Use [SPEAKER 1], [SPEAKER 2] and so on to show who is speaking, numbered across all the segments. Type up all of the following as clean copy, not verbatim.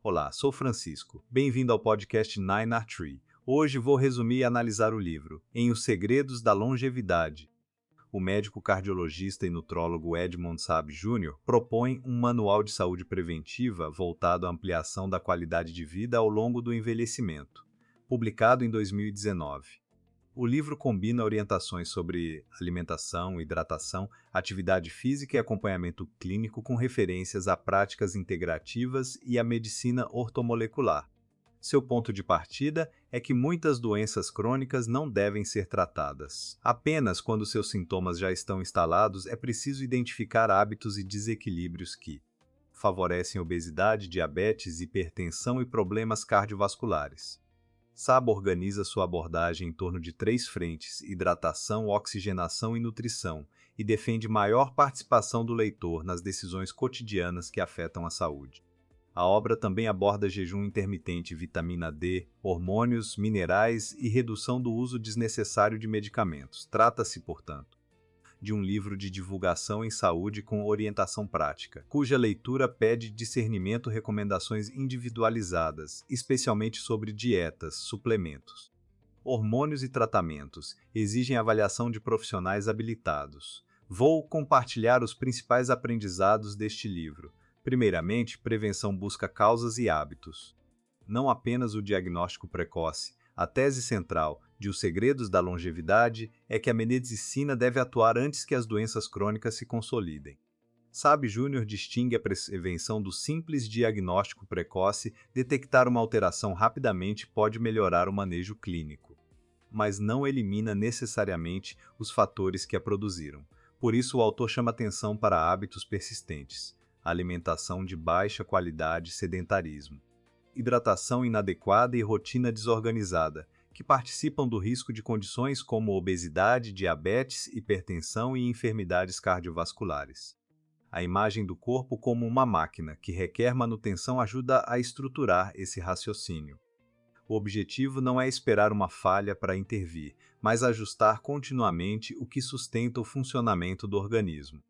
[SPEAKER 1] Olá, sou Francisco. Bem-vindo ao podcast Nine Art Tree. Hoje vou resumir e analisar o livro Em Os Segredos da Longevidade. O médico cardiologista e nutrólogo Edmond Saab Jr. propõe um manual de saúde preventiva voltado à ampliação da qualidade de vida ao longo do envelhecimento, publicado em 2019. O livro combina orientações sobre alimentação, hidratação, atividade física e acompanhamento clínico com referências a práticas integrativas e à medicina ortomolecular. Seu ponto de partida é que muitas doenças crônicas não devem ser tratadas. Apenas quando seus sintomas já estão instalados é preciso identificar hábitos e desequilíbrios que favorecem obesidade, diabetes, hipertensão e problemas cardiovasculares. Saab organiza sua abordagem em torno de 3 frentes: hidratação, oxigenação e nutrição, e defende maior participação do leitor nas decisões cotidianas que afetam a saúde. A obra também aborda jejum intermitente, vitamina D, hormônios, minerais e redução do uso desnecessário de medicamentos. Trata-se, portanto, de um livro de divulgação em saúde com orientação prática, cuja leitura pede discernimento e recomendações individualizadas, especialmente sobre dietas, suplementos. Hormônios e tratamentos exigem avaliação de profissionais habilitados. Vou compartilhar os principais aprendizados deste livro. Primeiramente, prevenção busca causas e hábitos. Não apenas o diagnóstico precoce. A tese central de Os Segredos da Longevidade é que a medicina deve atuar antes que as doenças crônicas se consolidem. Saab Jr. distingue a prevenção do simples diagnóstico precoce. Detectar uma alteração rapidamente pode melhorar o manejo clínico, mas não elimina necessariamente os fatores que a produziram. Por isso, o autor chama atenção para hábitos persistentes: alimentação de baixa qualidade e sedentarismo, hidratação inadequada e rotina desorganizada, que participam do risco de condições como obesidade, diabetes, hipertensão e enfermidades cardiovasculares. A imagem do corpo como uma máquina que requer manutenção ajuda a estruturar esse raciocínio. O objetivo não é esperar uma falha para intervir, mas ajustar continuamente o que sustenta o funcionamento do organismo.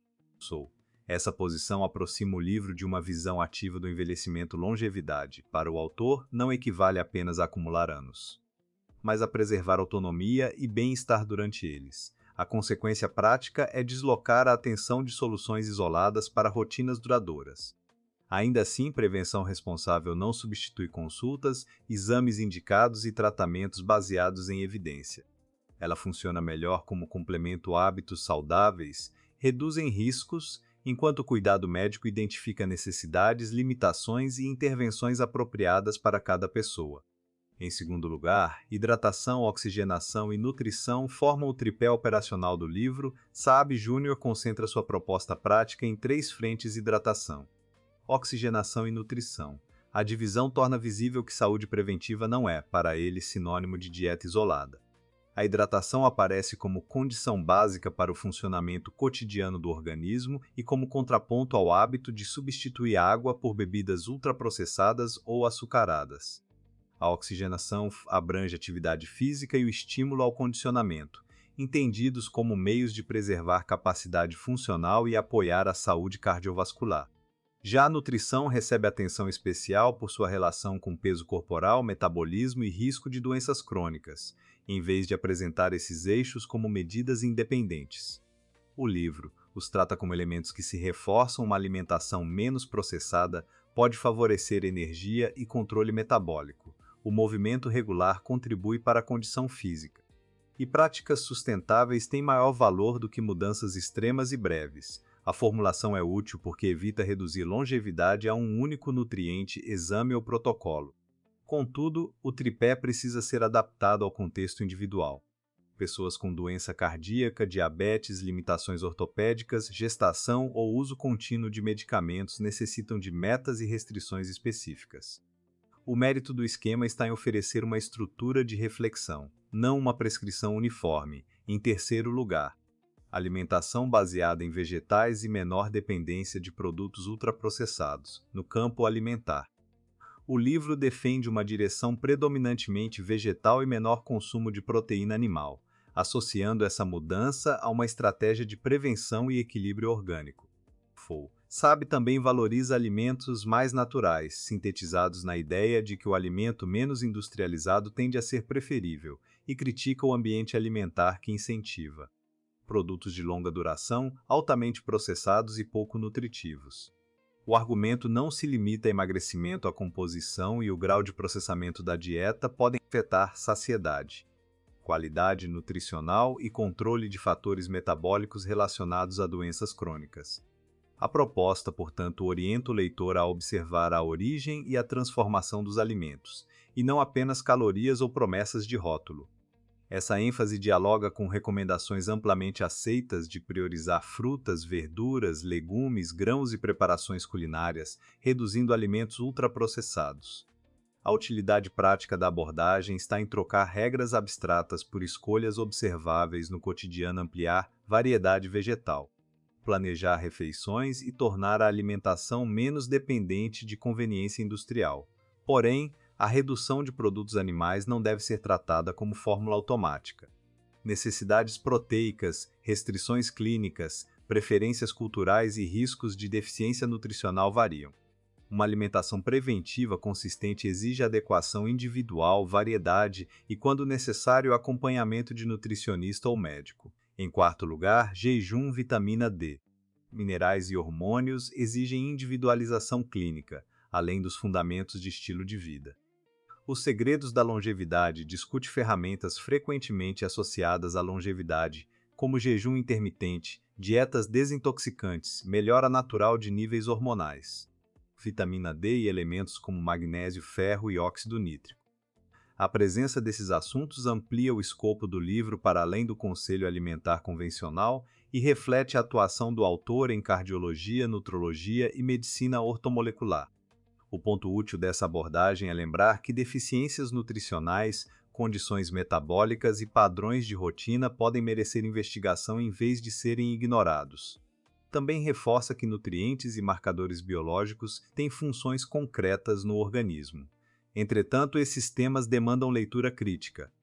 [SPEAKER 1] Essa posição aproxima o livro de uma visão ativa do envelhecimento. Longevidade, para o autor, não equivale apenas a acumular anos, mas a preservar autonomia e bem-estar durante eles. A consequência prática é deslocar a atenção de soluções isoladas para rotinas duradouras. Ainda assim, prevenção responsável não substitui consultas, exames indicados e tratamentos baseados em evidência. Ela funciona melhor como complemento a hábitos saudáveis, reduzem riscos, enquanto o cuidado médico identifica necessidades, limitações e intervenções apropriadas para cada pessoa. Em segundo lugar, hidratação, oxigenação e nutrição formam o tripé operacional do livro. Saab Jr. concentra sua proposta prática em 3 frentes: hidratação, oxigenação e nutrição. A divisão torna visível que saúde preventiva não é, para ele, sinônimo de dieta isolada. A hidratação aparece como condição básica para o funcionamento cotidiano do organismo e como contraponto ao hábito de substituir água por bebidas ultraprocessadas ou açucaradas. A oxigenação abrange a atividade física e o estímulo ao condicionamento, entendidos como meios de preservar capacidade funcional e apoiar a saúde cardiovascular. Já a nutrição recebe atenção especial por sua relação com peso corporal, metabolismo e risco de doenças crônicas, em vez de apresentar esses eixos como medidas independentes. O livro os trata como elementos que se reforçam. Uma alimentação menos processada pode favorecer energia e controle metabólico. O movimento regular contribui para a condição física. E práticas sustentáveis têm maior valor do que mudanças extremas e breves. A formulação é útil porque evita reduzir longevidade a um único nutriente, exame ou protocolo. Contudo, o tripé precisa ser adaptado ao contexto individual. Pessoas com doença cardíaca, diabetes, limitações ortopédicas, gestação ou uso contínuo de medicamentos necessitam de metas e restrições específicas. O mérito do esquema está em oferecer uma estrutura de reflexão, não uma prescrição uniforme. Em terceiro lugar, alimentação baseada em vegetais e menor dependência de produtos ultraprocessados, no campo alimentar. O livro defende uma direção predominantemente vegetal e menor consumo de proteína animal, associando essa mudança a uma estratégia de prevenção e equilíbrio orgânico. SAB também valoriza alimentos mais naturais, sintetizados na ideia de que o alimento menos industrializado tende a ser preferível, e critica o ambiente alimentar que incentiva produtos de longa duração, altamente processados e pouco nutritivos. O argumento não se limita a emagrecimento, a composição e o grau de processamento da dieta podem afetar saciedade, qualidade nutricional e controle de fatores metabólicos relacionados a doenças crônicas. A proposta, portanto, orienta o leitor a observar a origem e a transformação dos alimentos, e não apenas calorias ou promessas de rótulo. Essa ênfase dialoga com recomendações amplamente aceitas de priorizar frutas, verduras, legumes, grãos e preparações culinárias, reduzindo alimentos ultraprocessados. A utilidade prática da abordagem está em trocar regras abstratas por escolhas observáveis no cotidiano, ampliar variedade vegetal, planejar refeições e tornar a alimentação menos dependente de conveniência industrial. Porém, a redução de produtos animais não deve ser tratada como fórmula automática. Necessidades proteicas, restrições clínicas, preferências culturais e riscos de deficiência nutricional variam. Uma alimentação preventiva consistente exige adequação individual, variedade e, quando necessário, acompanhamento de nutricionista ou médico. Em quarto lugar, jejum, vitamina D. Minerais e hormônios exigem individualização clínica, além dos fundamentos de estilo de vida. Os Segredos da Longevidade discute ferramentas frequentemente associadas à longevidade, como jejum intermitente, dietas desintoxicantes, melhora natural de níveis hormonais, vitamina D e elementos como magnésio, ferro e óxido nítrico. A presença desses assuntos amplia o escopo do livro para além do conselho alimentar convencional e reflete a atuação do autor em cardiologia, nutrologia e medicina ortomolecular. O ponto útil dessa abordagem é lembrar que deficiências nutricionais, condições metabólicas e padrões de rotina podem merecer investigação em vez de serem ignorados. Também reforça que nutrientes e marcadores biológicos têm funções concretas no organismo. Entretanto, esses temas demandam leitura crítica.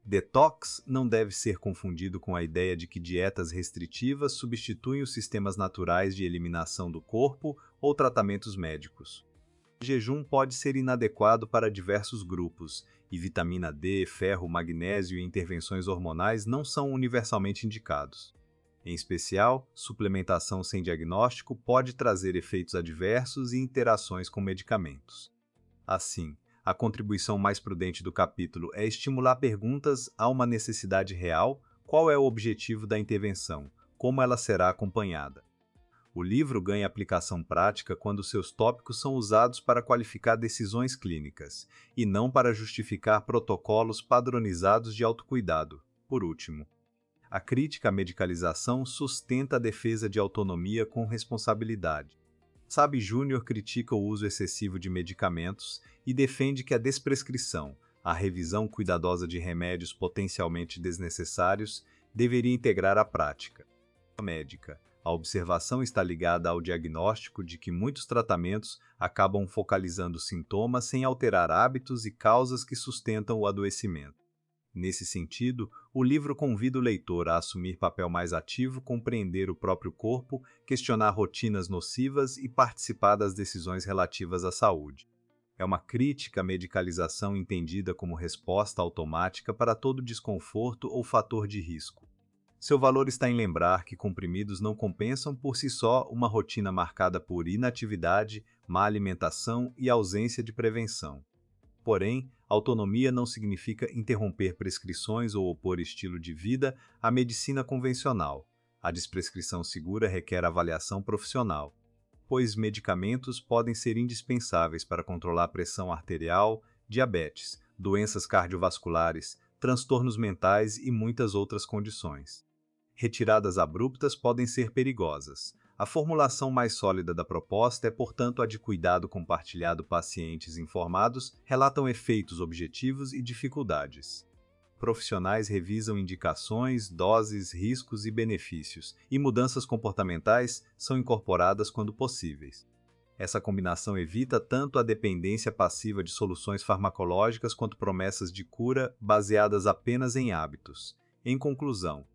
[SPEAKER 1] Detox não deve ser confundido com a ideia de que dietas restritivas substituem os sistemas naturais de eliminação do corpo ou tratamentos médicos. O jejum pode ser inadequado para diversos grupos, e vitamina D, ferro, magnésio e intervenções hormonais não são universalmente indicados. Em especial, suplementação sem diagnóstico pode trazer efeitos adversos e interações com medicamentos. Assim, a contribuição mais prudente do capítulo é estimular perguntas a uma necessidade real: qual é o objetivo da intervenção, como ela será acompanhada. O livro ganha aplicação prática quando seus tópicos são usados para qualificar decisões clínicas, e não para justificar protocolos padronizados de autocuidado. Por último, a crítica à medicalização sustenta a defesa de autonomia com responsabilidade. Sabe Júnior critica o uso excessivo de medicamentos e defende que a desprescrição, a revisão cuidadosa de remédios potencialmente desnecessários, deveria integrar a prática médica. A observação está ligada ao diagnóstico de que muitos tratamentos acabam focalizando sintomas sem alterar hábitos e causas que sustentam o adoecimento. Nesse sentido, o livro convida o leitor a assumir papel mais ativo, compreender o próprio corpo, questionar rotinas nocivas e participar das decisões relativas à saúde. É uma crítica à medicalização entendida como resposta automática para todo desconforto ou fator de risco. Seu valor está em lembrar que comprimidos não compensam por si só uma rotina marcada por inatividade, má alimentação e ausência de prevenção. Porém, autonomia não significa interromper prescrições ou opor estilo de vida à medicina convencional. A desprescrição segura requer avaliação profissional, pois medicamentos podem ser indispensáveis para controlar a pressão arterial, diabetes, doenças cardiovasculares, transtornos mentais e muitas outras condições. Retiradas abruptas podem ser perigosas. A formulação mais sólida da proposta é, portanto, a de cuidado compartilhado. Pacientes informados relatam efeitos objetivos e dificuldades. Profissionais revisam indicações, doses, riscos e benefícios, e mudanças comportamentais são incorporadas quando possíveis. Essa combinação evita tanto a dependência passiva de soluções farmacológicas quanto promessas de cura baseadas apenas em hábitos. Em conclusão,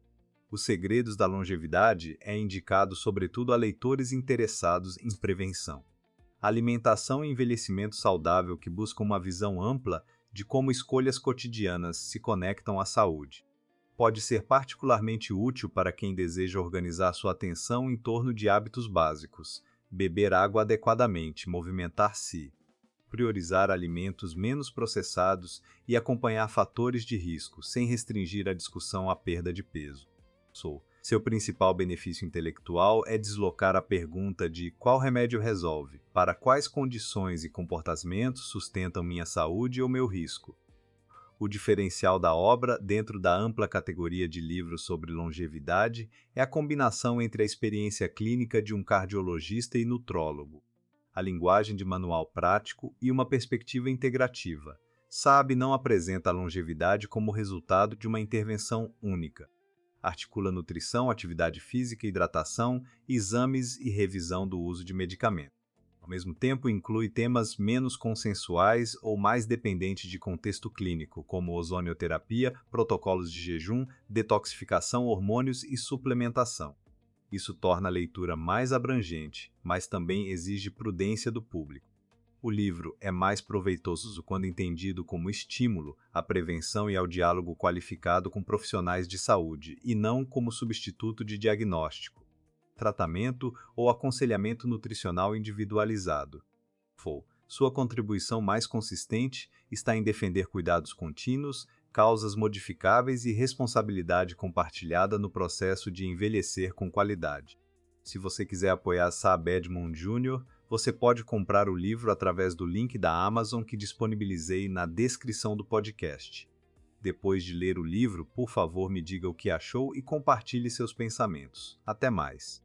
[SPEAKER 1] Os Segredos da Longevidade é indicado sobretudo a leitores interessados em prevenção. Alimentação e envelhecimento saudável que buscam uma visão ampla de como escolhas cotidianas se conectam à saúde. Pode ser particularmente útil para quem deseja organizar sua atenção em torno de hábitos básicos: beber água adequadamente, movimentar-se, priorizar alimentos menos processados e acompanhar fatores de risco, sem restringir a discussão à perda de peso. Seu principal benefício intelectual é deslocar a pergunta de qual remédio resolve, para quais condições e comportamentos sustentam minha saúde ou meu risco. O diferencial da obra, dentro da ampla categoria de livros sobre longevidade, é a combinação entre a experiência clínica de um cardiologista e nutrólogo, a linguagem de manual prático e uma perspectiva integrativa. Sabe não apresenta a longevidade como resultado de uma intervenção única. Articula nutrição, atividade física, hidratação, exames e revisão do uso de medicamentos. Ao mesmo tempo, inclui temas menos consensuais ou mais dependentes de contexto clínico, como ozonioterapia, protocolos de jejum, detoxificação, hormônios e suplementação. Isso torna a leitura mais abrangente, mas também exige prudência do público. O livro é mais proveitoso quando entendido como estímulo à prevenção e ao diálogo qualificado com profissionais de saúde, e não como substituto de diagnóstico, tratamento ou aconselhamento nutricional individualizado. Sua contribuição mais consistente está em defender cuidados contínuos, causas modificáveis e responsabilidade compartilhada no processo de envelhecer com qualidade. Se você quiser apoiar Saab Edmond Jr., você pode comprar o livro através do link da Amazon que disponibilizei na descrição do podcast. Depois de ler o livro, por favor, me diga o que achou e compartilhe seus pensamentos. Até mais!